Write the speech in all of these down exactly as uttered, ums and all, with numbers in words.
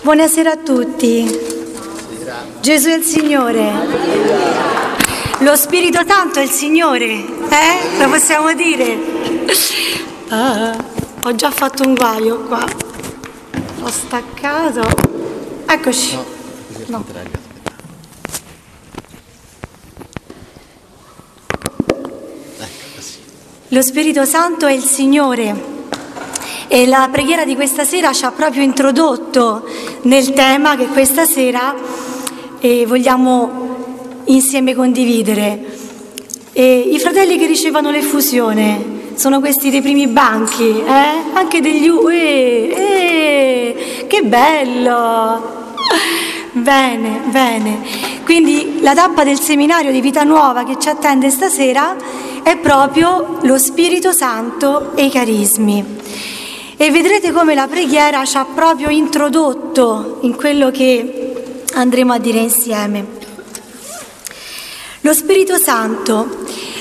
Buonasera a tutti. Gesù è il Signore. Lo Spirito Santo è il Signore, eh? Lo possiamo dire? Ah, ho già fatto un guaio qua. Ho staccato. Eccoci. No. Lo Spirito Santo è il Signore. E la preghiera di questa sera ci ha proprio introdotto nel tema che questa sera eh, vogliamo insieme condividere. E i fratelli che ricevono l'effusione sono questi dei primi banchi, eh? Anche degli U. Eh, eh, che bello! Bene, bene. Quindi la tappa del seminario di Vita Nuova che ci attende stasera è proprio lo Spirito Santo e i carismi. E vedrete come la preghiera ci ha proprio introdotto in quello che andremo a dire insieme. Lo Spirito Santo,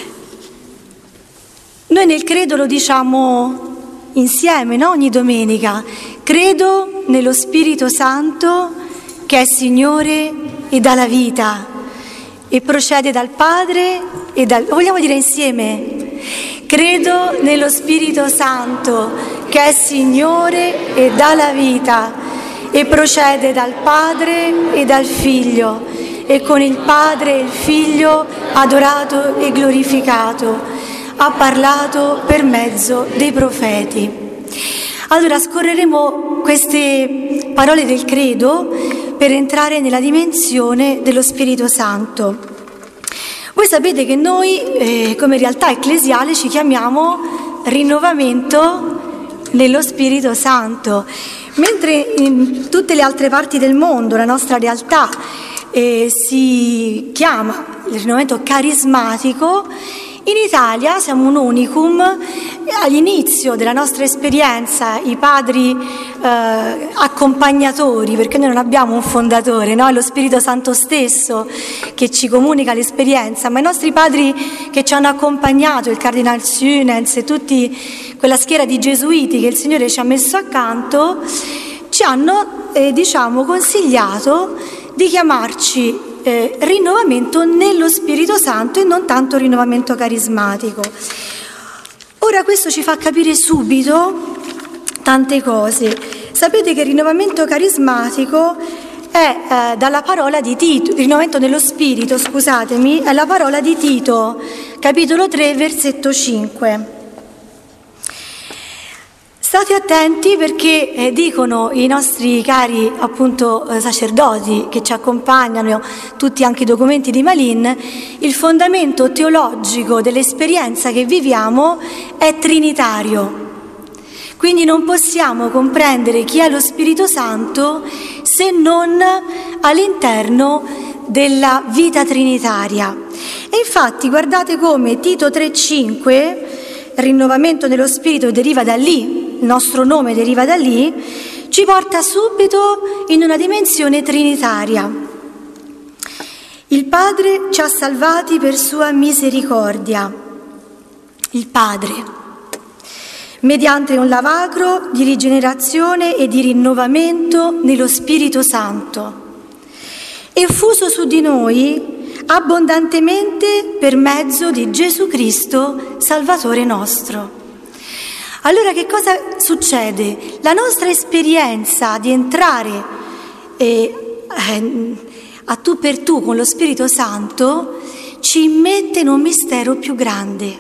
noi nel credo lo diciamo insieme, no? Ogni domenica. Credo nello Spirito Santo che è Signore e dà la vita e procede dal Padre e dal... Lo vogliamo dire insieme? Credo nello Spirito Santo che è Signore e dà la vita e procede dal Padre e dal Figlio e con il Padre e il Figlio adorato e glorificato, ha parlato per mezzo dei profeti. Allora scorreremo queste parole del credo per entrare nella dimensione dello Spirito Santo. Voi sapete che noi, eh, come realtà ecclesiale, ci chiamiamo rinnovamento nello Spirito Santo, mentre in tutte le altre parti del mondo la nostra realtà eh, si chiama il rinnovamento carismatico. In Italia siamo un unicum. All'inizio della nostra esperienza i padri eh, accompagnatori, perché noi non abbiamo un fondatore, no? È lo Spirito Santo stesso che ci comunica l'esperienza, ma i nostri padri che ci hanno accompagnato, il Cardinal Sünens e tutti quella schiera di gesuiti che il Signore ci ha messo accanto, ci hanno eh, diciamo consigliato di chiamarci Eh, rinnovamento nello Spirito Santo e non tanto rinnovamento carismatico. Ora questo ci fa capire subito tante cose. Sapete che il rinnovamento carismatico è eh, dalla parola di Tito, il rinnovamento nello Spirito, scusatemi, è la parola di Tito, capitolo tre, versetto cinque. State attenti perché eh, dicono i nostri cari appunto eh, sacerdoti che ci accompagnano, tutti anche i documenti di Malin, il fondamento teologico dell'esperienza che viviamo è trinitario. Quindi non possiamo comprendere chi è lo Spirito Santo se non all'interno della vita trinitaria. E infatti guardate come Tito tre cinque, rinnovamento dello Spirito deriva da lì, il nostro nome deriva da lì, ci porta subito in una dimensione trinitaria. Il Padre ci ha salvati per sua misericordia, il Padre, mediante un lavacro di rigenerazione e di rinnovamento nello Spirito Santo, effuso su di noi abbondantemente per mezzo di Gesù Cristo, Salvatore nostro. Allora che cosa succede? La nostra esperienza di entrare eh, eh, a tu per tu con lo Spirito Santo ci immette in un mistero più grande.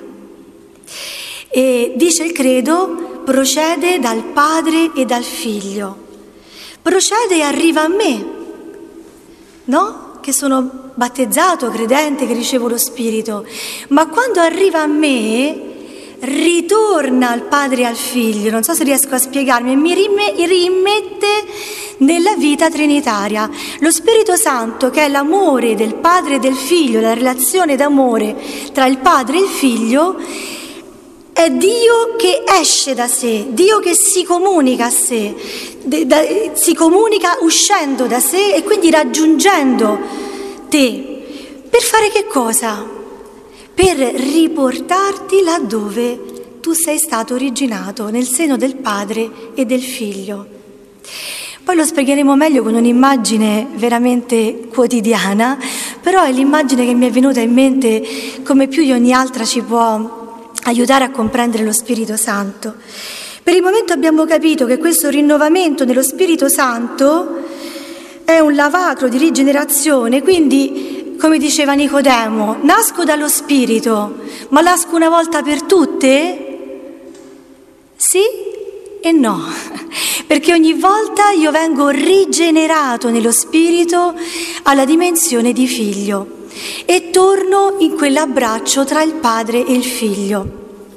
E dice il credo, procede dal Padre e dal Figlio. Procede e arriva a me, no? Che sono battezzato, credente, che ricevo lo Spirito. Ma quando arriva a me ritorna al Padre e al Figlio, non so se riesco a spiegarmi, e mi rimette nella vita trinitaria. Lo Spirito Santo, che è l'amore del Padre e del Figlio, la relazione d'amore tra il Padre e il Figlio, è Dio che esce da sé, Dio che si comunica a sé, si comunica uscendo da sé e quindi raggiungendo te. Per fare che cosa? Per riportarti laddove tu sei stato originato, nel seno del Padre e del Figlio. Poi lo spiegheremo meglio con un'immagine veramente quotidiana, però è l'immagine che mi è venuta in mente come più di ogni altra ci può aiutare a comprendere lo Spirito Santo. Per il momento abbiamo capito che questo rinnovamento nello Spirito Santo è un lavacro di rigenerazione, quindi, come diceva Nicodemo, nasco dallo Spirito, ma nasco una volta per tutte? Sì e no, perché ogni volta io vengo rigenerato nello Spirito alla dimensione di figlio e torno in quell'abbraccio tra il Padre e il Figlio.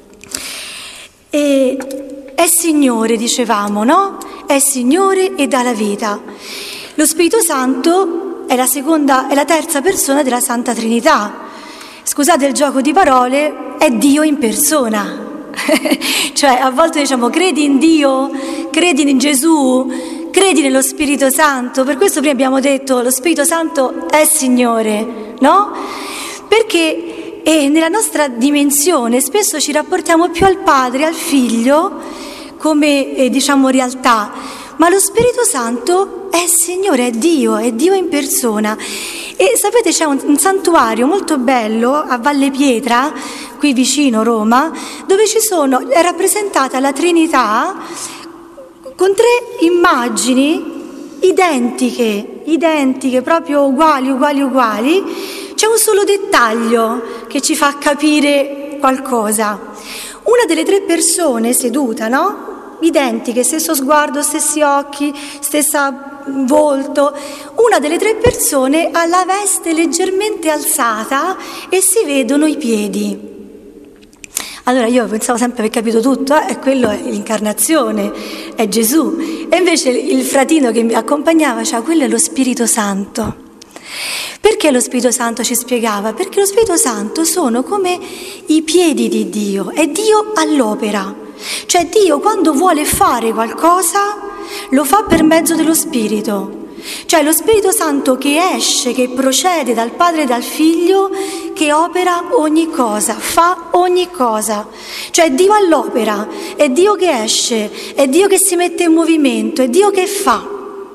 E è Signore, dicevamo, no? È Signore e dà la vita. Lo Spirito Santo è la seconda, è la terza persona della Santa Trinità. Scusate il gioco di parole, è Dio in persona. Cioè a volte diciamo credi in Dio, credi in Gesù, credi nello Spirito Santo. Per questo prima abbiamo detto lo Spirito Santo è Signore, no? Perché eh, nella nostra dimensione spesso ci rapportiamo più al Padre, al Figlio come eh, diciamo realtà, ma lo Spirito Santo è Signore, è Dio, è Dio in persona. E sapete, c'è un, un santuario molto bello a Valle Pietra, qui vicino Roma, dove ci sono, è rappresentata la Trinità con tre immagini identiche, identiche, proprio uguali, uguali, uguali. C'è un solo dettaglio che ci fa capire qualcosa. Una delle tre persone seduta, no? Identiche, stesso sguardo, stessi occhi, stessa volto, una delle tre persone ha la veste leggermente alzata e si vedono i piedi. Allora io pensavo sempre aver capito tutto, e eh, quello è l'incarnazione, è Gesù. E invece il fratino che mi accompagnava diceva, quello è lo Spirito Santo. Perché lo Spirito Santo ci spiegava? Perché lo Spirito Santo sono come i piedi di Dio, è Dio all'opera. Cioè Dio quando vuole fare qualcosa lo fa per mezzo dello Spirito. Cioè lo Spirito Santo che esce, che procede dal Padre e dal Figlio, che opera ogni cosa, fa ogni cosa. Cioè è Dio all'opera, è Dio che esce, è Dio che si mette in movimento, è Dio che fa.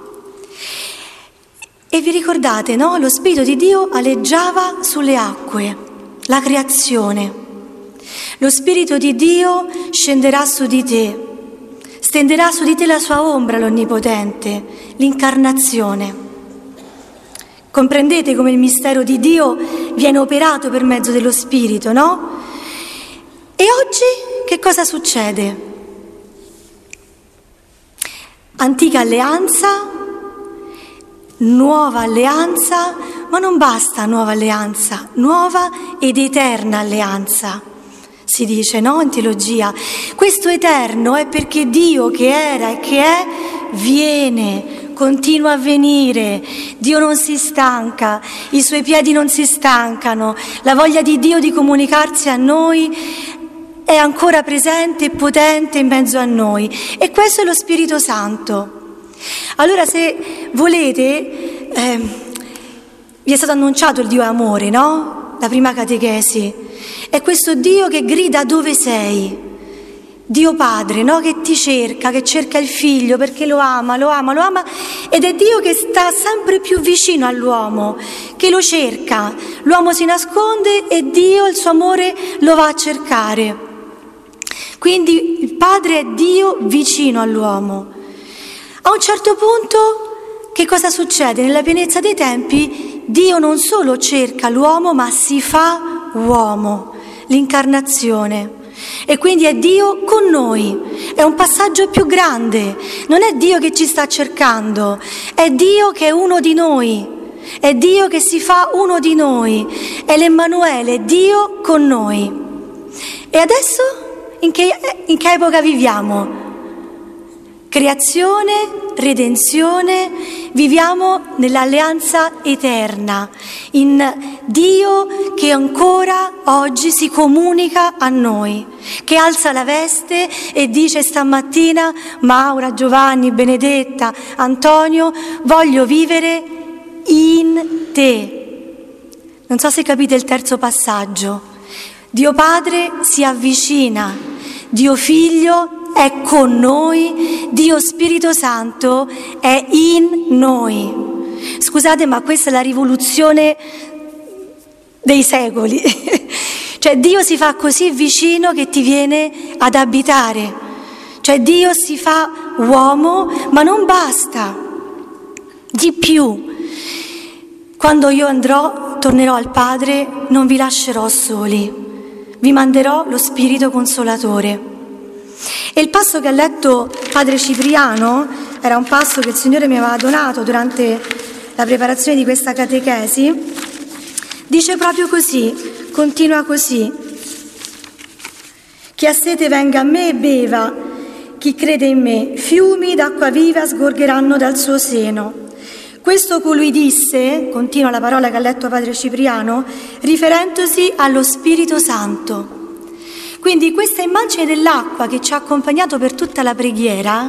E vi ricordate, no? Lo Spirito di Dio aleggiava sulle acque, la creazione. Lo Spirito di Dio scenderà su di te, stenderà su di te la sua ombra, l'Onnipotente, l'incarnazione. Comprendete come il mistero di Dio viene operato per mezzo dello Spirito, no? E oggi che cosa succede? Antica alleanza, nuova alleanza, ma non basta nuova alleanza, nuova ed eterna alleanza. Si dice, no, in teologia, questo eterno è perché Dio che era e che è, viene, continua a venire, Dio non si stanca, i suoi piedi non si stancano, la voglia di Dio di comunicarsi a noi è ancora presente e potente in mezzo a noi, e questo è lo Spirito Santo. Allora se volete, eh, vi è stato annunciato il Dio amore, no? La prima catechesi. È questo Dio che grida dove sei, Dio Padre, no? Che ti cerca, che cerca il Figlio perché lo ama, lo ama, lo ama, ed è Dio che sta sempre più vicino all'uomo, che lo cerca. L'uomo si nasconde e Dio, il suo amore, lo va a cercare. Quindi il Padre è Dio vicino all'uomo. A un certo punto, che cosa succede? Nella pienezza dei tempi, Dio non solo cerca l'uomo, ma si fa uomo. L'incarnazione, e quindi è Dio con noi, è un passaggio più grande, non è Dio che ci sta cercando, è Dio che è uno di noi, è Dio che si fa uno di noi, è l'Emmanuele, Dio con noi. E adesso in che, in che epoca viviamo? Creazione, redenzione, viviamo nell'alleanza eterna, in Dio che ancora oggi si comunica a noi, che alza la veste e dice stamattina: Maura, Giovanni, Benedetta, Antonio, voglio vivere in te. Non so se capite il terzo passaggio. Dio Padre si avvicina, Dio Figlio è con noi, Dio Spirito Santo è in noi. Scusate, ma questa è la rivoluzione dei secoli. Cioè Dio si fa così vicino che ti viene ad abitare. Cioè Dio si fa uomo, ma non basta. Di più. Quando io andrò, tornerò al Padre, non vi lascerò soli. Vi manderò lo Spirito Consolatore. E il passo che ha letto Padre Cipriano era un passo che il Signore mi aveva donato durante la preparazione di questa catechesi. Dice proprio così, continua così: chi ha sete venga a me e beva, chi crede in me, fiumi d'acqua viva sgorgeranno dal suo seno. Questo colui disse, continua la parola che ha letto Padre Cipriano, riferendosi allo Spirito Santo. Quindi questa immagine dell'acqua che ci ha accompagnato per tutta la preghiera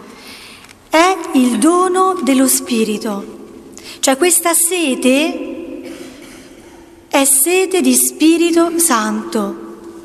è il dono dello Spirito. Cioè questa sete è sete di Spirito Santo.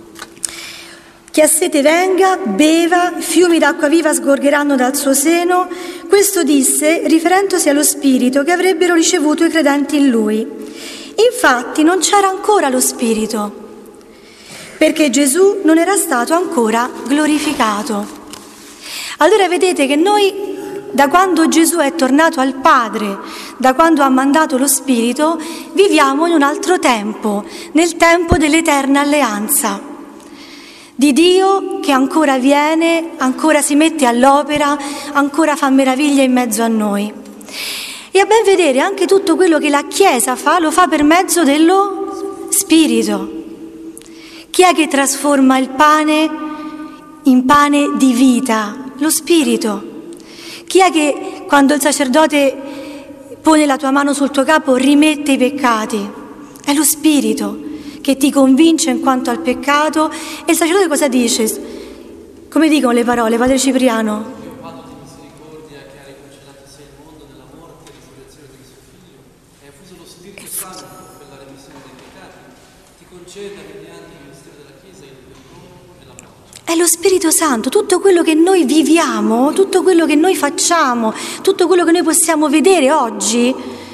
Chi ha sete venga, beva, fiumi d'acqua viva sgorgeranno dal suo seno. Questo disse riferendosi allo Spirito che avrebbero ricevuto i credenti in Lui. Infatti non c'era ancora lo Spirito, perché Gesù non era stato ancora glorificato. Allora vedete che noi, da quando Gesù è tornato al Padre, da quando ha mandato lo Spirito, viviamo in un altro tempo, nel tempo dell'eterna alleanza, di Dio che ancora viene, ancora si mette all'opera, ancora fa meraviglie in mezzo a noi. E a ben vedere anche tutto quello che la Chiesa fa, lo fa per mezzo dello Spirito. Chi è che trasforma il pane in pane di vita? Lo Spirito. Chi è che quando il sacerdote pone la tua mano sul tuo capo rimette i peccati? È lo Spirito che ti convince in quanto al peccato. E il sacerdote cosa dice? Come dicono le parole, Padre Cipriano? Dio Padre di misericordia che ha riconcellato a sé il mondo nella morte e risurrezione di suo Figlio e ha effuso lo Spirito Santo per la remissione dei peccati, ti conceda mediante il mistero della Chiesa il perdono e la pace. È lo Spirito Santo, tutto quello che noi viviamo, tutto quello che noi facciamo, tutto quello che noi possiamo vedere oggi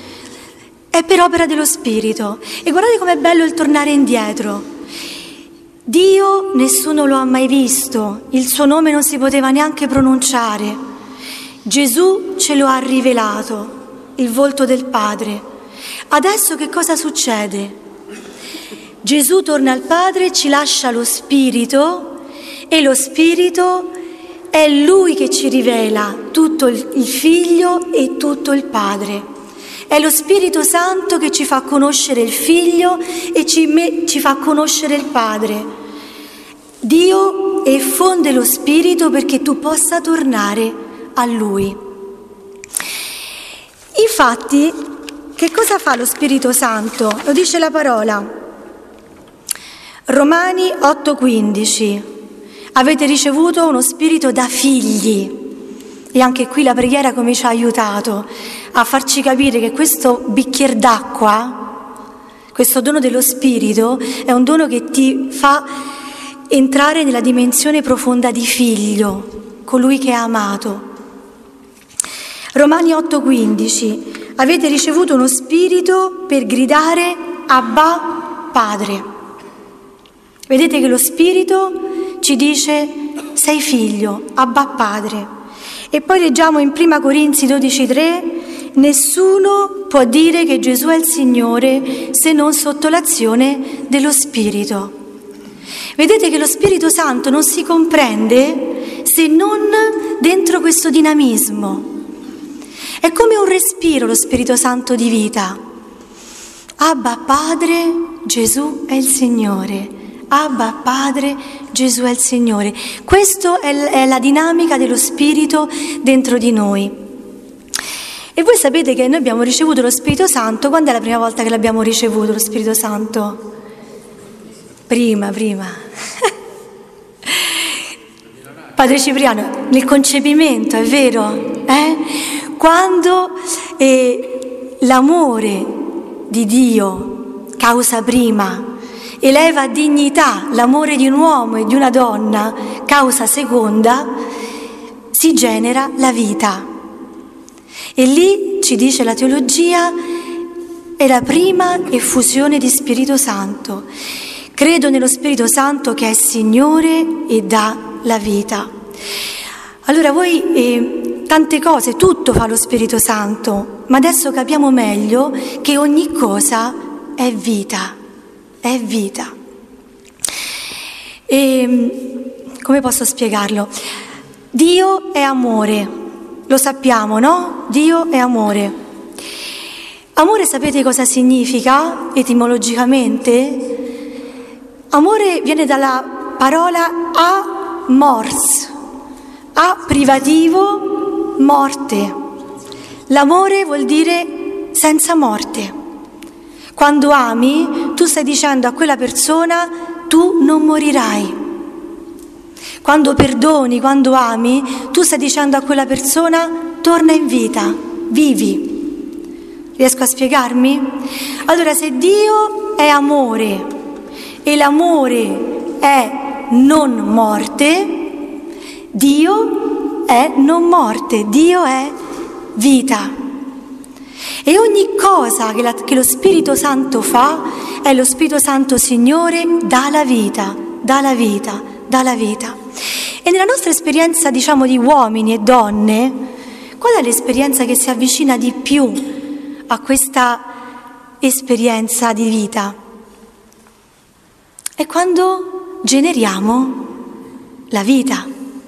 è per opera dello Spirito. E guardate com'è bello il tornare indietro. Dio nessuno lo ha mai visto, il suo nome non si poteva neanche pronunciare. Gesù ce lo ha rivelato, il volto del Padre. Adesso che cosa succede? Gesù torna al Padre, ci lascia lo Spirito e lo Spirito è Lui che ci rivela tutto il Figlio e tutto il Padre. È lo Spirito Santo che ci fa conoscere il Figlio e ci, me, ci fa conoscere il Padre. Dio effonde lo Spirito perché tu possa tornare a Lui. Infatti, che cosa fa lo Spirito Santo? Lo dice la parola. Romani otto quindici. Avete ricevuto uno spirito da figli. E anche qui la preghiera come ci ha aiutato a farci capire che questo bicchiere d'acqua, questo dono dello Spirito, è un dono che ti fa entrare nella dimensione profonda di figlio, colui che ha amato. Romani otto quindici. Avete ricevuto uno spirito per gridare Abba Padre. Vedete che lo Spirito ci dice sei figlio, Abba Padre. E poi leggiamo in prima Corinzi dodici tre, nessuno può dire che Gesù è il Signore se non sotto l'azione dello Spirito. Vedete che lo Spirito Santo non si comprende se non dentro questo dinamismo. È come un respiro lo Spirito Santo di vita. Abba Padre, Gesù è il Signore. Abba Padre, Gesù è il Signore. Questa è la dinamica dello Spirito dentro di noi. E voi sapete che noi abbiamo ricevuto lo Spirito Santo. Quando è la prima volta che l'abbiamo ricevuto lo Spirito Santo? Prima, prima. Padre Cipriano, nel concepimento, è vero? Eh? Quando eh, l'amore di Dio, causa prima, eleva a dignità l'amore di un uomo e di una donna, causa seconda, si genera la vita. E lì, ci dice la teologia, è la prima effusione di Spirito Santo. Credo nello Spirito Santo che è Signore e dà la vita. Allora voi, eh, tante cose, tutto fa lo Spirito Santo, ma adesso capiamo meglio che ogni cosa è vita, è vita. E, come posso spiegarlo? Dio è amore, lo sappiamo, no? Dio è amore. Amore sapete cosa significa etimologicamente? Amore viene dalla parola amors, a privativo morte. L'amore vuol dire senza morte. Quando ami, tu stai dicendo a quella persona: tu non morirai. Quando perdoni, quando ami, tu stai dicendo a quella persona: torna in vita, vivi. Riesco a spiegarmi? Allora, se Dio è amore e l'amore è non morte, Dio è non morte, Dio è vita. E ogni cosa che, la, che lo Spirito Santo fa, è lo Spirito Santo Signore dà la vita, dà la vita, dà la vita. E nella nostra esperienza, diciamo, di uomini e donne, qual è l'esperienza che si avvicina di più a questa esperienza di vita? È quando generiamo la vita.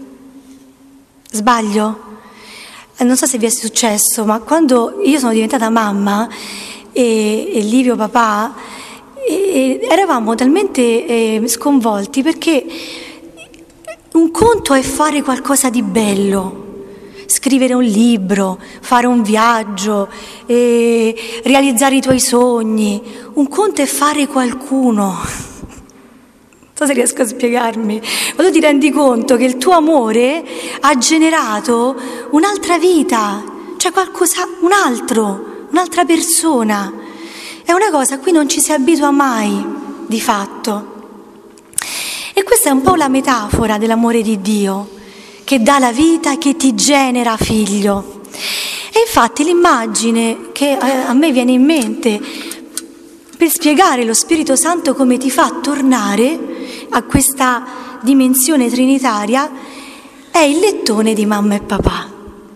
Sbaglio? Non so se vi è successo, ma quando io sono diventata mamma e, e Livio papà, e, e eravamo talmente eh, sconvolti, perché un conto è fare qualcosa di bello, scrivere un libro, fare un viaggio, eh, realizzare i tuoi sogni. Un conto è fare qualcuno. Non so se riesco a spiegarmi. Quando ti rendi conto che il tuo amore ha generato un'altra vita, cioè qualcosa, un altro, un'altra persona. È una cosa a cui non ci si abitua mai, di fatto. E questa è un po' la metafora dell'amore di Dio, che dà la vita, che ti genera figlio. E infatti l'immagine che a me viene in mente per spiegare lo Spirito Santo come ti fa tornare a questa dimensione trinitaria è il lettone di mamma e papà.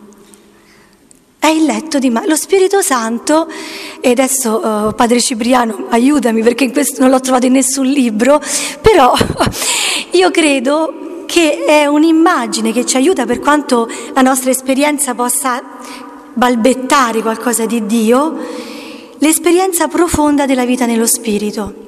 È il letto di mamma. Lo Spirito Santo, e adesso uh, Padre Cipriano aiutami perché in questo non l'ho trovato in nessun libro, però io credo che è un'immagine che ci aiuta, per quanto la nostra esperienza possa balbettare qualcosa di Dio, l'esperienza profonda della vita nello Spirito.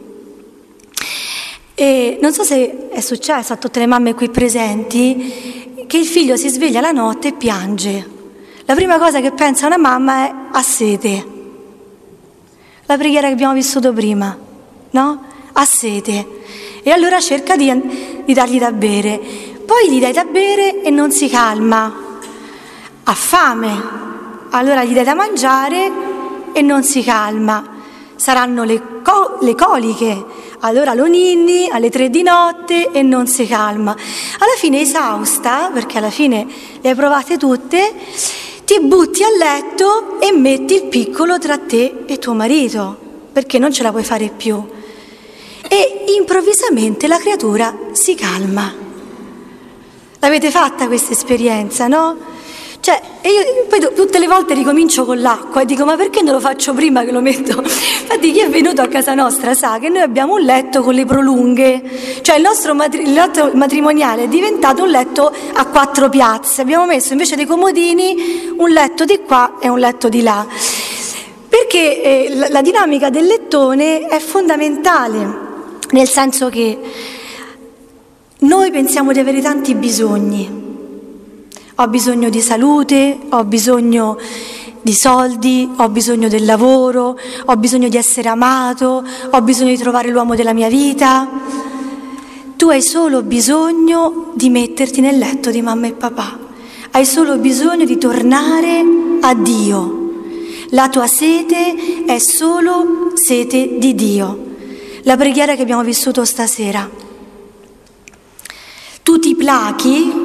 E non so se è successo a tutte le mamme qui presenti che il figlio si sveglia la notte e piange. La prima cosa che pensa una mamma è: ha sete. La preghiera che abbiamo vissuto prima, no? Ha sete. E allora cerca di, di dargli da bere. Poi gli dai da bere e non si calma. Ha fame. Allora gli dai da mangiare e non si calma. Saranno le, co- le coliche. Allora lo ninni alle tre di notte e non si calma. Alla fine, esausta, perché alla fine le hai provate tutte, ti butti a letto e metti il piccolo tra te e tuo marito, perché non ce la puoi fare più. E improvvisamente la creatura si calma. L'avete fatta questa esperienza, no? Cioè, e io poi tutte le volte ricomincio con l'acqua e dico: ma perché non lo faccio prima che lo metto? Infatti chi è venuto a casa nostra sa che noi abbiamo un letto con le prolunghe, cioè il nostro, matri- il letto matrimoniale è diventato un letto a quattro piazze. Abbiamo messo invece dei comodini un letto di qua e un letto di là, perché eh, la, la dinamica del lettone è fondamentale, nel senso che noi pensiamo di avere tanti bisogni. Ho bisogno di salute, ho bisogno di soldi, ho bisogno del lavoro, ho bisogno di essere amato, ho bisogno di trovare l'uomo della mia vita. Tu hai solo bisogno di metterti nel letto di mamma e papà. Hai solo bisogno di tornare a Dio. La tua sete è solo sete di Dio. La preghiera che abbiamo vissuto stasera. Tu ti plachi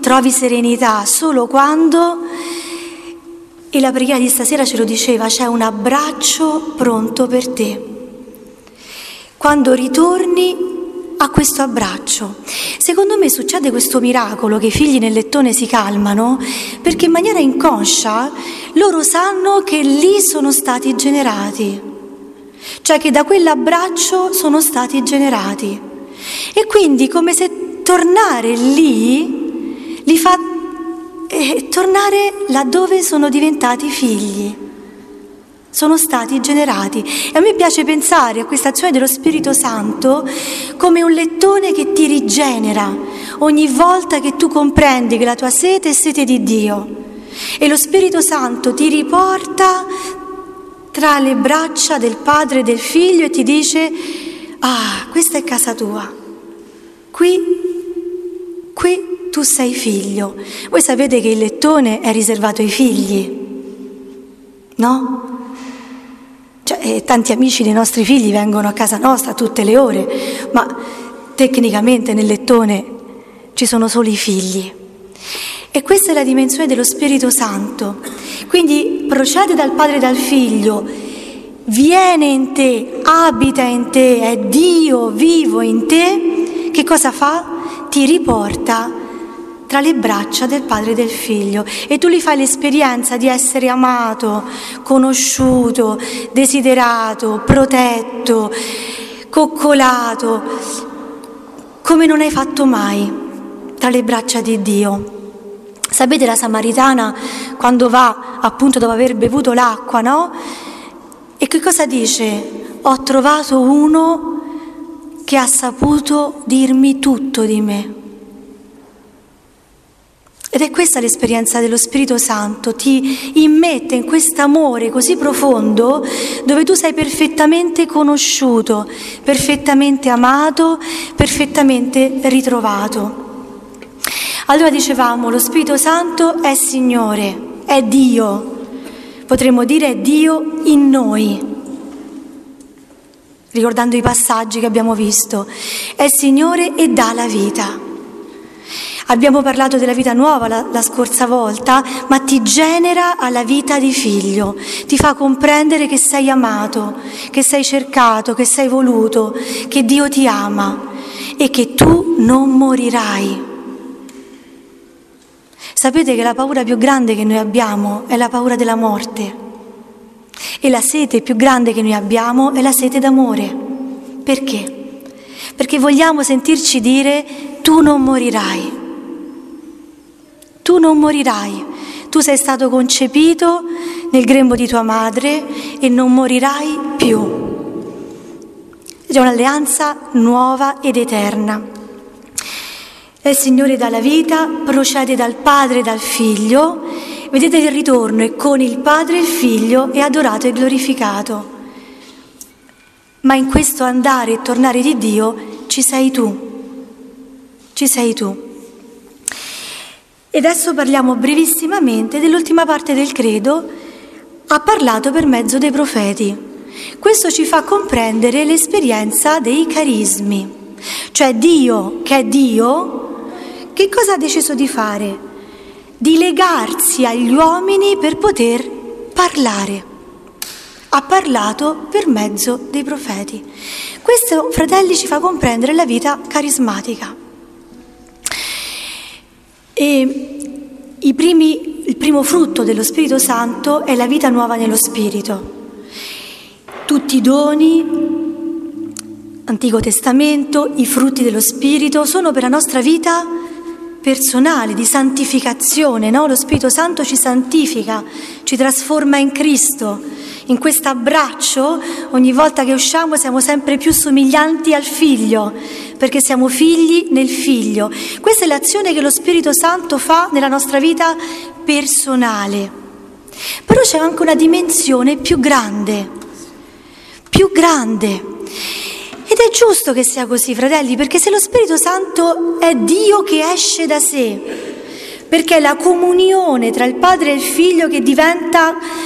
trovi serenità solo quando, e la preghiera di stasera ce lo diceva, c'è un abbraccio pronto per te. Quando ritorni a questo abbraccio. Secondo me succede questo miracolo che i figli nel lettone si calmano perché in maniera inconscia loro sanno che lì sono stati generati, cioè che da quell'abbraccio sono stati generati, e quindi come se tornare lì li fa eh, tornare laddove sono diventati figli, sono stati generati. E a me piace pensare a questa azione dello Spirito Santo come un lettone che ti rigenera ogni volta che tu comprendi che la tua sete è sete di Dio, e lo Spirito Santo ti riporta tra le braccia del Padre e del Figlio e ti dice: ah, questa è casa tua, qui, qui tu sei figlio. Voi sapete che il lettone è riservato ai figli, no? Cioè, eh, tanti amici dei nostri figli vengono a casa nostra tutte le ore, ma tecnicamente nel lettone ci sono solo i figli. E questa è la dimensione dello Spirito Santo. Quindi procede dal Padre e dal Figlio, viene in te, abita in te, è Dio vivo in te. Che cosa fa? Ti riporta tra le braccia del Padre e del Figlio, e tu gli fai l'esperienza di essere amato, conosciuto, desiderato, protetto, coccolato, come non hai fatto mai tra le braccia di Dio. Sapete, la Samaritana quando va appunto dopo aver bevuto l'acqua, no? E che cosa dice? Ho trovato uno che ha saputo dirmi tutto di me. Ed è questa l'esperienza dello Spirito Santo, ti immette in quest'amore così profondo dove tu sei perfettamente conosciuto, perfettamente amato, perfettamente ritrovato. Allora dicevamo, lo Spirito Santo è Signore, è Dio, potremmo dire è Dio in noi, ricordando i passaggi che abbiamo visto, è Signore e dà la vita. Abbiamo parlato della vita nuova la, la scorsa volta, ma ti genera alla vita di figlio, ti fa comprendere che sei amato, che sei cercato, che sei voluto, che Dio ti ama e che tu non morirai. Sapete che la paura più grande che noi abbiamo è la paura della morte, e la sete più grande che noi abbiamo è la sete d'amore. Perché? Perché vogliamo sentirci dire: tu non morirai. Tu non morirai, tu sei stato concepito nel grembo di tua madre e non morirai più. C'è un'alleanza nuova ed eterna. Il Signore dà la vita, procede dal Padre e dal Figlio. Vedete il ritorno, e con il Padre e il Figlio è adorato e glorificato. Ma in questo andare e tornare di Dio ci sei tu, ci sei tu. E adesso parliamo brevissimamente dell'ultima parte del credo. Ha parlato per mezzo dei profeti. Questo ci fa comprendere l'esperienza dei carismi, cioè Dio, che è Dio, che cosa ha deciso di fare? Di legarsi agli uomini per poter parlare. Ha parlato per mezzo dei profeti. Questo, fratelli, ci fa comprendere la vita carismatica. E i primi, il primo frutto dello Spirito Santo è la vita nuova nello Spirito. Tutti i doni, Antico Testamento, i frutti dello Spirito sono per la nostra vita personale, di santificazione, no? Lo Spirito Santo ci santifica, ci trasforma in Cristo. In questo abbraccio, ogni volta che usciamo siamo sempre più somiglianti al Figlio, perché siamo figli nel Figlio. Questa è l'azione che lo Spirito Santo fa nella nostra vita personale. Però c'è anche una dimensione più grande, più grande. Ed è giusto che sia così, fratelli, perché se lo Spirito Santo è Dio che esce da sé, perché è la comunione tra il Padre e il Figlio che diventa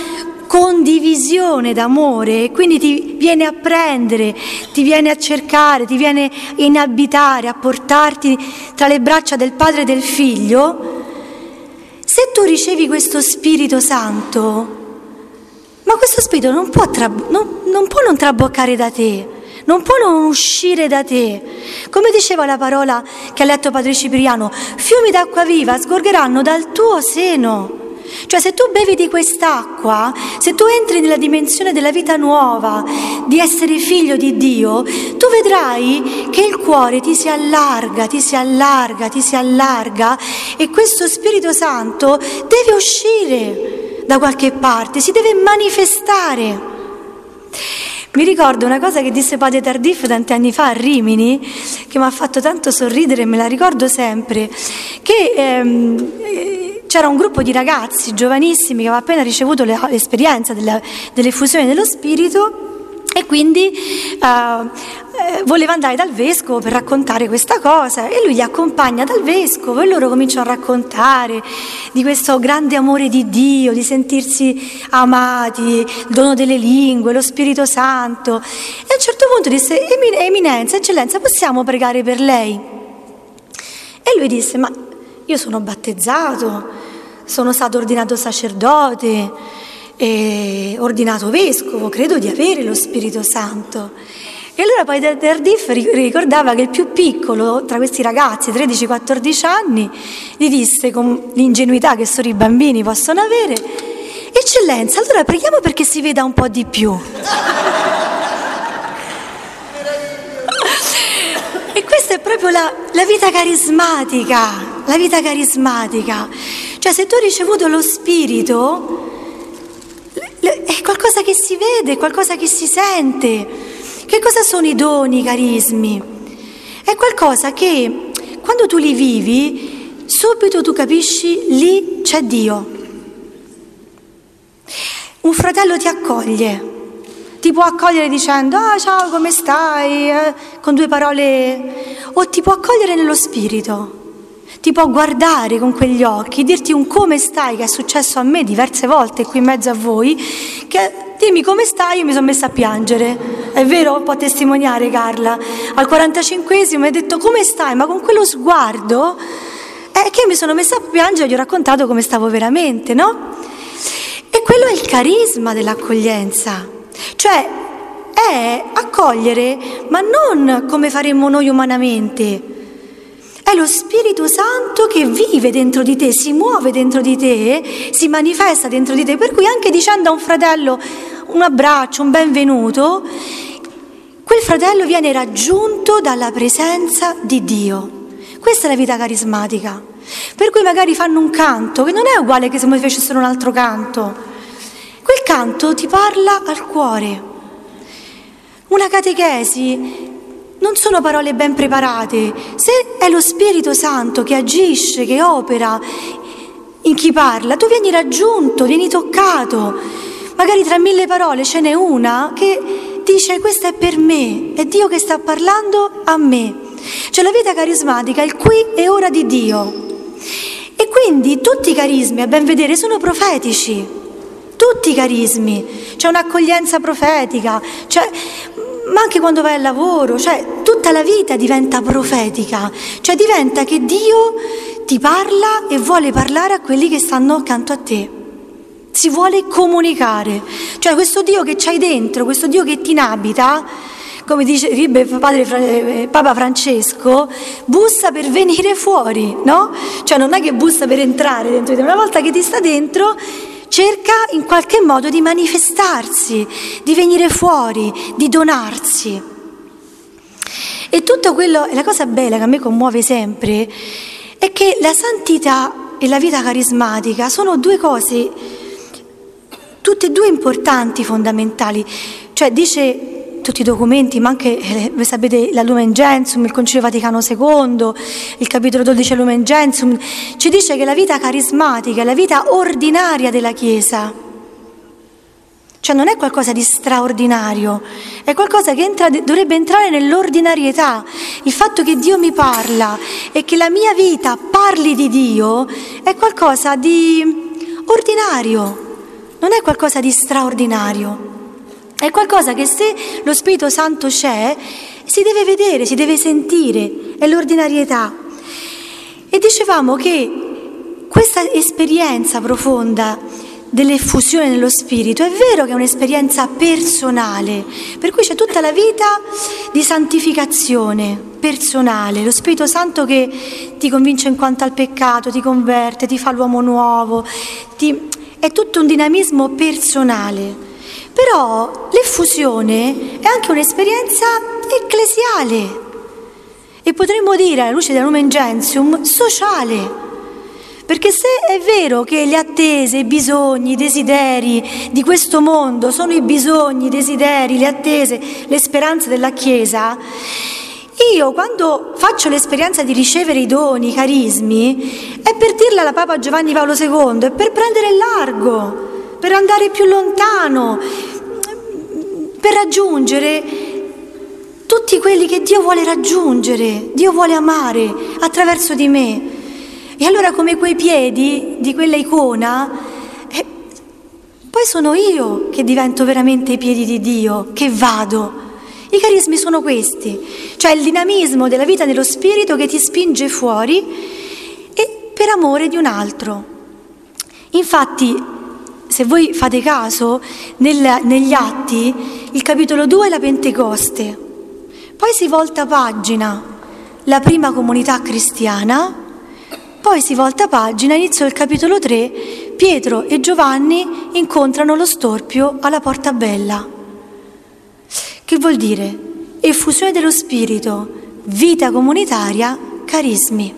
condivisione d'amore, quindi ti viene a prendere, ti viene a cercare, ti viene a inabitare, a portarti tra le braccia del Padre e del Figlio, se tu ricevi questo Spirito Santo, ma questo Spirito non può, tra, non, non può non traboccare da te, non può non uscire da te. Come diceva la parola che ha letto Padre Cipriano, fiumi d'acqua viva sgorgeranno dal tuo seno. Cioè, se tu bevi di quest'acqua, se tu entri nella dimensione della vita nuova, di essere figlio di Dio, tu vedrai che il cuore ti si allarga, ti si allarga, ti si allarga, e questo Spirito Santo deve uscire da qualche parte, si deve manifestare. Mi ricordo una cosa che disse Padre Tardif tanti anni fa a Rimini, che mi ha fatto tanto sorridere, me la ricordo sempre, che ehm, c'era un gruppo di ragazzi giovanissimi che aveva appena ricevuto l'esperienza della, dell'effusione dello Spirito, e quindi uh, eh, voleva andare dal Vescovo per raccontare questa cosa, e lui li accompagna dal Vescovo e loro cominciano a raccontare di questo grande amore di Dio, di sentirsi amati, il dono delle lingue, lo Spirito Santo. E a un certo punto disse: Eminenza, Eccellenza, possiamo pregare per lei? E lui disse: ma io sono battezzato, sono stato ordinato sacerdote, e ordinato vescovo, credo di avere lo Spirito Santo. E allora poi Tardif ricordava che il più piccolo tra questi ragazzi, tredici quattordici anni, gli disse con l'ingenuità che solo i bambini possono avere: Eccellenza, allora preghiamo perché si veda un po' di più. E questa è proprio la, la vita carismatica, la vita carismatica. Cioè, se tu hai ricevuto lo Spirito, è qualcosa che si vede, qualcosa che si sente. Che cosa sono i doni, i carismi? È qualcosa che quando tu li vivi, subito tu capisci: lì c'è Dio. Un fratello ti accoglie, ti può accogliere dicendo: ah, ciao, come stai? Eh, con due parole. O ti può accogliere nello Spirito. Ti può guardare con quegli occhi, dirti un come stai, che è successo a me diverse volte qui in mezzo a voi, che dimmi come stai, io mi sono messa a piangere. È vero? Può testimoniare Carla. Al quarantacinquesimo mi ha detto: come stai? Ma con quello sguardo è che io mi sono messa a piangere e gli ho raccontato come stavo veramente, no? E quello è il carisma dell'accoglienza. Cioè è accogliere, ma non come faremmo noi umanamente. È lo Spirito Santo che vive dentro di te, si muove dentro di te, si manifesta dentro di te, per cui anche dicendo a un fratello un abbraccio, un benvenuto, quel fratello viene raggiunto dalla presenza di Dio. Questa è la vita carismatica. Per cui magari fanno un canto che non è uguale che se mi facessero un altro canto. Quel canto ti parla al cuore. Una catechesi non sono parole ben preparate. Se è lo Spirito Santo che agisce, che opera in chi parla, tu vieni raggiunto, vieni toccato. Magari tra mille parole ce n'è una che dice: questa è per me, è Dio che sta parlando a me. Cioè la vita carismatica è il qui e ora di Dio. E quindi tutti i carismi, a ben vedere, sono profetici. Tutti i carismi. C'è un'accoglienza profetica, cioè, ma anche quando vai al lavoro, cioè tutta la vita diventa profetica, cioè diventa che Dio ti parla e vuole parlare a quelli che stanno accanto a te, si vuole comunicare, cioè questo Dio che c'hai dentro, questo Dio che ti inabita, come direbbe padre, Papa Francesco, bussa per venire fuori, no? Cioè non è che bussa per entrare dentro di te, una volta che ti sta dentro cerca in qualche modo di manifestarsi, di venire fuori, di donarsi. E tutto quello, la cosa bella che a me commuove sempre, è che la santità e la vita carismatica sono due cose, tutte e due importanti, fondamentali. Cioè dice tutti i documenti, ma anche, eh, voi sapete, la Lumen Gentium, il Concilio Vaticano secondo, il capitolo dodici del Lumen Gentium, ci dice che la vita carismatica è la vita ordinaria della Chiesa. Cioè non è qualcosa di straordinario, è qualcosa che entra, dovrebbe entrare nell'ordinarietà. Il fatto che Dio mi parla e che la mia vita parli di Dio è qualcosa di ordinario. non è qualcosa di straordinario, è qualcosa che se lo Spirito Santo c'è si deve vedere, si deve sentire, è l'ordinarietà. E dicevamo che questa esperienza profonda dell'effusione nello Spirito è vero che è un'esperienza personale, per cui c'è tutta la vita di santificazione personale, lo Spirito Santo che ti convince in quanto al peccato, ti converte, ti fa l'uomo nuovo, ti... è tutto un dinamismo personale. Però l'effusione è anche un'esperienza ecclesiale e potremmo dire, alla luce del Lumen Gentium, sociale. Perché se è vero che le attese, i bisogni, i desideri di questo mondo sono i bisogni, i desideri, le attese, le speranze della Chiesa, io quando faccio l'esperienza di ricevere i doni, i carismi, è per dirla alla Papa Giovanni Paolo secondo, è per prendere largo, per andare più lontano, per raggiungere tutti quelli che Dio vuole raggiungere, Dio vuole amare attraverso di me. E allora come quei piedi di quella icona, eh, poi sono io che divento veramente i piedi di Dio, che vado. I carismi sono questi, cioè il dinamismo della vita nello Spirito che ti spinge fuori e per amore di un altro. Infatti, se voi fate caso, nel, negli Atti, il capitolo due è la Pentecoste, poi si volta pagina, la prima comunità cristiana. Poi si volta pagina, inizio del capitolo tre, Pietro e Giovanni incontrano lo storpio alla Porta Bella. Che vuol dire? Effusione dello Spirito, vita comunitaria, carismi.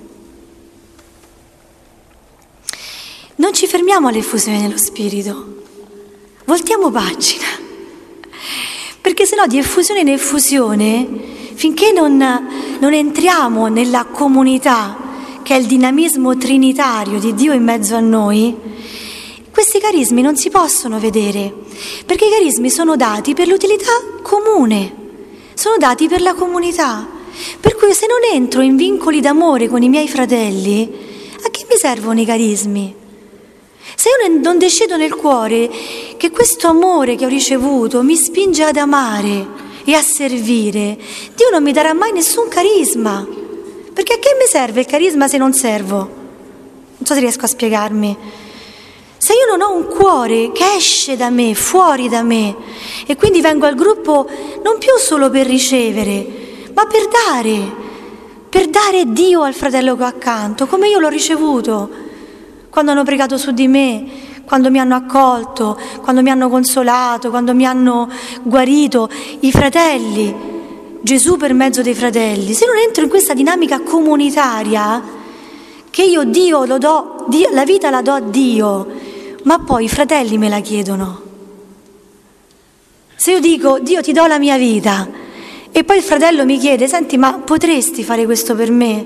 Non ci fermiamo all'effusione dello Spirito, voltiamo pagina, perché sennò di effusione in effusione, finché non, non entriamo nella comunità, che è il dinamismo trinitario di Dio in mezzo a noi, questi carismi non si possono vedere, perché i carismi sono dati per l'utilità comune, sono dati per la comunità. Per cui se non entro in vincoli d'amore con i miei fratelli, a che mi servono i carismi? Se io non decido nel cuore che questo amore che ho ricevuto mi spinge ad amare e a servire, Dio non mi darà mai nessun carisma. Perché a che mi serve il carisma se non servo? Non so se riesco a spiegarmi. Se io non ho un cuore che esce da me, fuori da me, e quindi vengo al gruppo non più solo per ricevere, ma per dare, per dare Dio al fratello che ho accanto, come io l'ho ricevuto, quando hanno pregato su di me, quando mi hanno accolto, quando mi hanno consolato, quando mi hanno guarito, i fratelli, Gesù per mezzo dei fratelli. Se non entro in questa dinamica comunitaria, che io Dio lo do, Dio, la vita la do a Dio, ma poi i fratelli me la chiedono. Se io dico Dio ti do la mia vita e poi il fratello mi chiede senti ma potresti fare questo per me?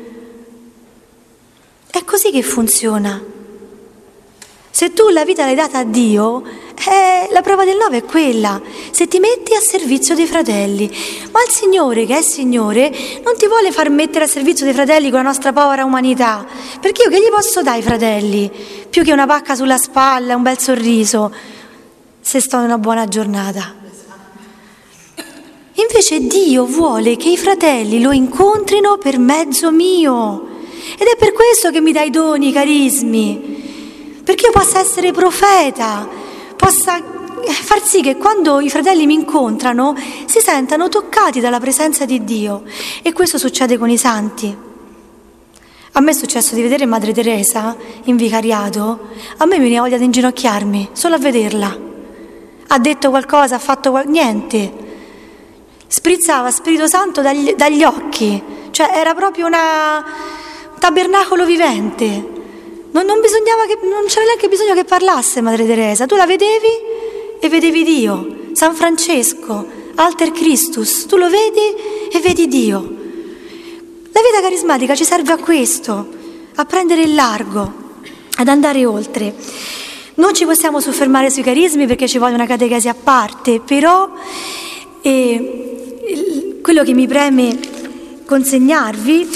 È così che funziona. Se tu la vita l'hai data a Dio, eh, la prova del nove è quella, se ti metti a servizio dei fratelli. Ma il Signore, che è Signore, non ti vuole far mettere a servizio dei fratelli con la nostra povera umanità, perché io che gli posso dare ai fratelli? Più che una pacca sulla spalla, un bel sorriso, se sto in una buona giornata. Invece Dio vuole che i fratelli lo incontrino per mezzo mio, ed è per questo che mi dà i doni, i carismi, perché io possa essere profeta, possa far sì che quando i fratelli mi incontrano si sentano toccati dalla presenza di Dio. E questo succede con i santi. A me è successo di vedere Madre Teresa in vicariato, a me mi veniva voglia di inginocchiarmi solo a vederla. Ha detto qualcosa, ha fatto qual- niente, sprizzava Spirito Santo dagli, dagli occhi, cioè era proprio una, un tabernacolo vivente. Non, non bisognava che, non c'era neanche bisogno che parlasse Madre Teresa, tu la vedevi e vedevi Dio. San Francesco, Alter Christus, tu lo vedi e vedi Dio. La vita carismatica ci serve a questo, a prendere il largo, ad andare oltre. Non ci possiamo soffermare sui carismi perché ci vuole una catechesi a parte, però eh, quello che mi preme consegnarvi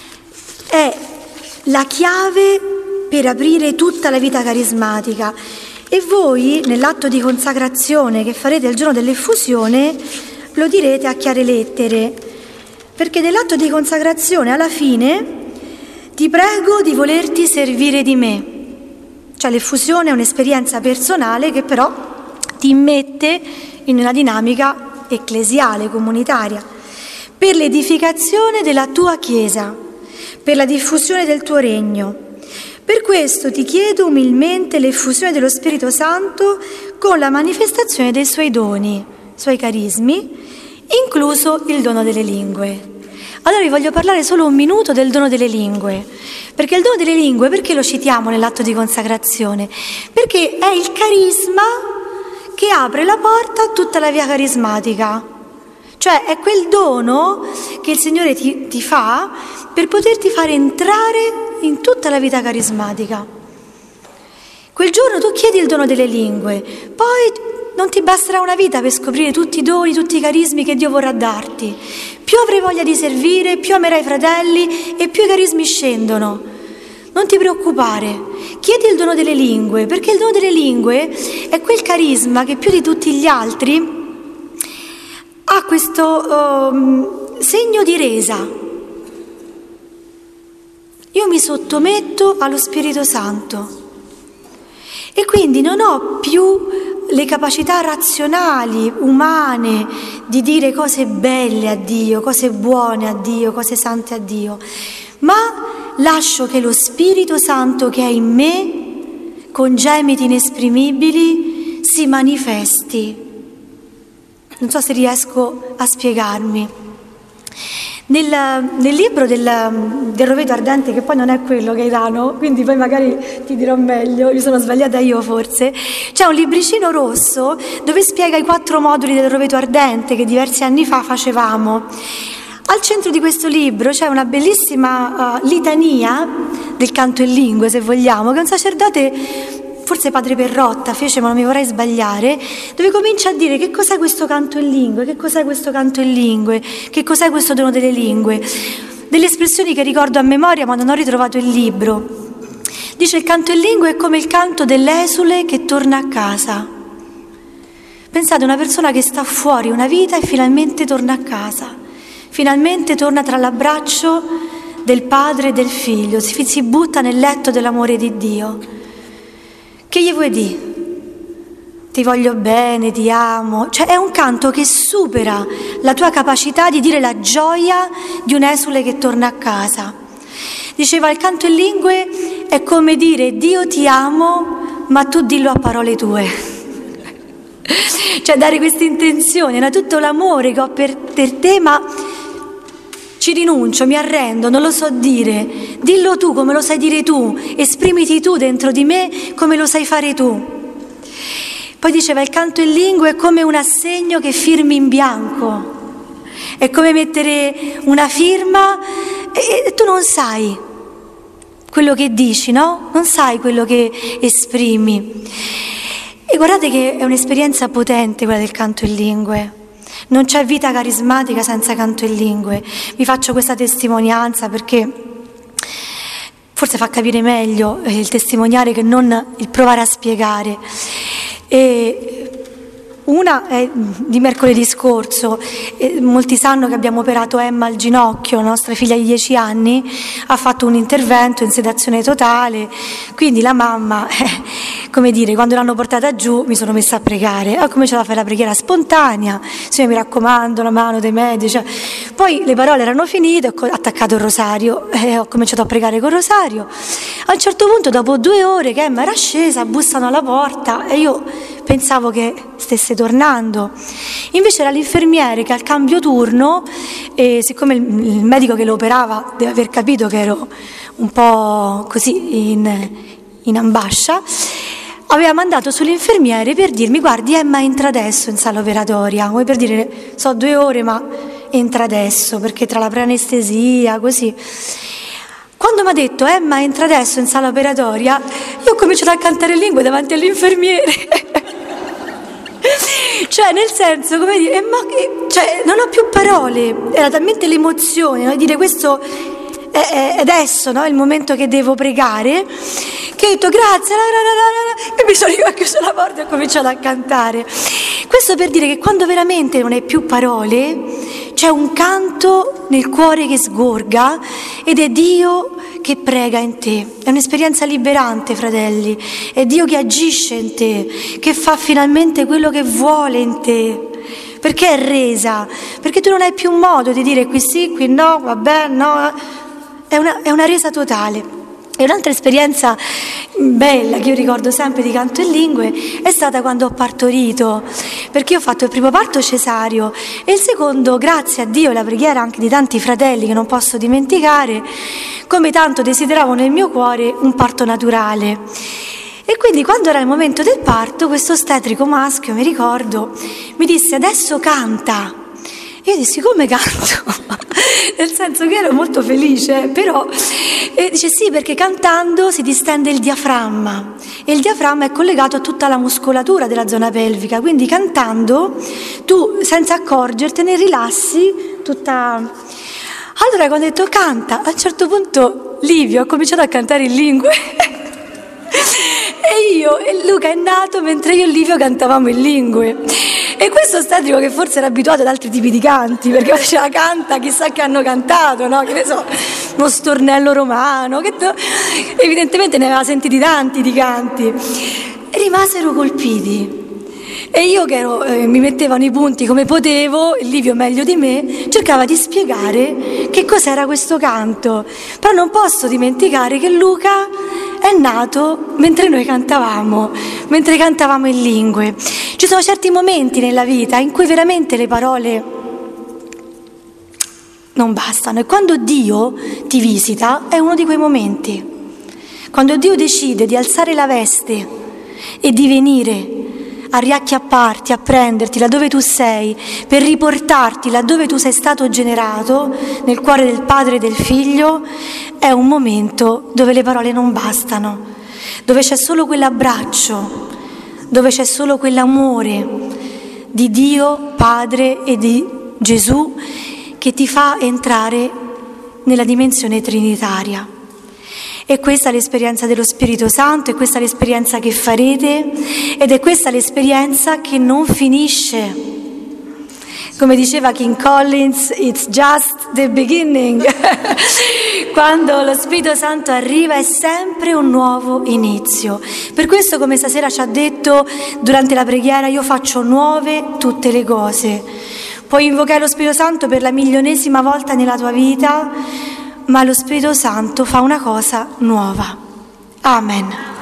è la chiave per aprire tutta la vita carismatica. E voi, nell'atto di consacrazione che farete il giorno dell'effusione, lo direte a chiare lettere, perché nell'atto di consacrazione, alla fine, ti prego di volerti servire di me. Cioè l'effusione è un'esperienza personale che però ti immette in una dinamica ecclesiale, comunitaria, per l'edificazione della tua Chiesa, per la diffusione del tuo regno. Per questo ti chiedo umilmente l'effusione dello Spirito Santo con la manifestazione dei suoi doni, suoi carismi, incluso il dono delle lingue. Allora vi voglio parlare solo un minuto del dono delle lingue, perché il dono delle lingue, perché lo citiamo nell'atto di consacrazione? Perché è il carisma che apre la porta a tutta la via carismatica, cioè è quel dono che il Signore ti, ti fa per poterti fare entrare in tutta la vita carismatica. Quel giorno tu chiedi il dono delle lingue, poi non ti basterà una vita per scoprire tutti i doni, tutti i carismi che Dio vorrà darti. Più avrai voglia di servire, più amerai i fratelli e più i carismi scendono. Non ti preoccupare, chiedi il dono delle lingue, perché il dono delle lingue è quel carisma che più di tutti gli altri ha questo um, segno di resa. Io mi sottometto allo Spirito Santo e quindi non ho più le capacità razionali, umane, di dire cose belle a Dio, cose buone a Dio, cose sante a Dio, ma lascio che lo Spirito Santo che è in me, con gemiti inesprimibili, si manifesti. Non so se riesco a spiegarmi. Nel, nel libro del, del roveto ardente, che poi non è quello Gaetano, quindi poi magari ti dirò meglio, mi sono sbagliata io forse, c'è un libricino rosso dove spiega i quattro moduli del roveto ardente che diversi anni fa facevamo. Al centro di questo libro c'è una bellissima uh, litania del canto in lingue, se vogliamo, che un sacerdote, forse padre Perrotta, fece, ma non mi vorrei sbagliare, dove comincia a dire che cos'è questo canto in lingue, che cos'è questo canto in lingue, che cos'è questo dono delle lingue. Delle espressioni che ricordo a memoria ma non ho ritrovato il libro. Dice: il canto in lingue è come il canto dell'esule che torna a casa. Pensate, una persona che sta fuori una vita e finalmente torna a casa, finalmente torna tra l'abbraccio del padre e del figlio, si, si butta nel letto dell'amore di Dio. Che gli vuoi dire? Ti voglio bene, ti amo. Cioè è un canto che supera la tua capacità di dire la gioia di un esule che torna a casa. Diceva, il canto in lingue è come dire Dio ti amo, ma tu dillo a parole tue. Cioè dare questa intenzione, no? Tutto l'amore che ho per, per te, ma ci rinuncio, mi arrendo, non lo so dire. Dillo tu come lo sai dire tu, esprimiti tu dentro di me come lo sai fare tu. Poi diceva, il canto in lingue è come un assegno che firmi in bianco, è come mettere una firma e, e tu non sai quello che dici, no? Non sai quello che esprimi. E guardate che è un'esperienza potente quella del canto in lingue. Non c'è vita carismatica senza canto in lingue. Vi faccio questa testimonianza perché forse fa capire meglio il testimoniare che non il provare a spiegare. E una è di mercoledì scorso, e molti sanno che abbiamo operato Emma al ginocchio, la nostra figlia di dieci anni, ha fatto un intervento in sedazione totale, quindi la mamma, eh, come dire, quando l'hanno portata giù mi sono messa a pregare, ho cominciato a fare la preghiera spontanea, Signore mi raccomando, la mano dei medici, cioè. Poi le parole erano finite, ho attaccato il rosario e ho cominciato a pregare col rosario. A un certo punto, dopo due ore che Emma era scesa, bussano alla porta e io pensavo che stesse tornando. Invece era l'infermiere che al cambio turno, e siccome il, il medico che lo operava deve aver capito che ero un po' così in, in ambascia, aveva mandato sull'infermiere per dirmi: guardi, Emma entra adesso in sala operatoria, come per dire, so due ore ma entra adesso, perché tra la preanestesia così. Quando mi ha detto Emma entra adesso in sala operatoria, io ho cominciato a cantare in lingue davanti all'infermiere. Cioè, nel senso, come dire, ma che, cioè, non ho più parole, era talmente l'emozione, no? Dire questo è, è adesso, no? Il momento che devo pregare, che ho detto grazie, la, la, la, la, e mi sono chiuso la porta e ho cominciato a cantare. Questo per dire che quando veramente non hai più parole, c'è un canto nel cuore che sgorga ed è Dio che prega in te. È un'esperienza liberante, fratelli. È Dio che agisce in te, che fa finalmente quello che vuole in te. Perché è resa? Perché tu non hai più modo di dire qui sì, qui no, vabbè, no. È una, è una resa totale. E un'altra esperienza bella che io ricordo sempre di canto in lingue è stata quando ho partorito, perché io ho fatto il primo parto cesareo e il secondo, grazie a Dio e la preghiera anche di tanti fratelli che non posso dimenticare, come tanto desideravo nel mio cuore un parto naturale. E quindi quando era il momento del parto, questo ostetrico maschio, mi ricordo, mi disse adesso canta. Io dissi come canto? Nel senso che ero molto felice, però e dice sì, perché cantando si distende il diaframma e il diaframma è collegato a tutta la muscolatura della zona pelvica, quindi cantando tu senza accorgertene rilassi tutta. Allora quando ho detto canta, a un certo punto Livio ha cominciato a cantare in lingue e io e Luca è nato mentre io e Livio cantavamo in lingue. E questo ostetrico che forse era abituato ad altri tipi di canti, perché faceva canta, chissà che hanno cantato, no? Che ne so, uno stornello romano, che to... evidentemente ne aveva sentiti tanti di canti. E rimasero colpiti. E io che ero, eh, mi mettevano i punti come potevo, il Livio meglio di me, cercava di spiegare che cos'era questo canto. Però non posso dimenticare che Luca è nato mentre noi cantavamo, mentre cantavamo in lingue. Ci sono certi momenti nella vita in cui veramente le parole non bastano e quando Dio ti visita è uno di quei momenti. Quando Dio decide di alzare la veste e di venire a riacchiapparti, a prenderti laddove tu sei, per riportarti laddove tu sei stato generato, nel cuore del Padre e del Figlio, è un momento dove le parole non bastano, dove c'è solo quell'abbraccio, dove c'è solo quell'amore di Dio, Padre e di Gesù che ti fa entrare nella dimensione trinitaria. E questa è l'esperienza dello Spirito Santo, è questa l'esperienza che farete ed è questa l'esperienza che non finisce. Come diceva King Collins, it's just the beginning. Quando lo Spirito Santo arriva è sempre un nuovo inizio. Per questo, come stasera ci ha detto durante la preghiera, io faccio nuove tutte le cose. Puoi invocare lo Spirito Santo per la milionesima volta nella tua vita, ma lo Spirito Santo fa una cosa nuova. Amen.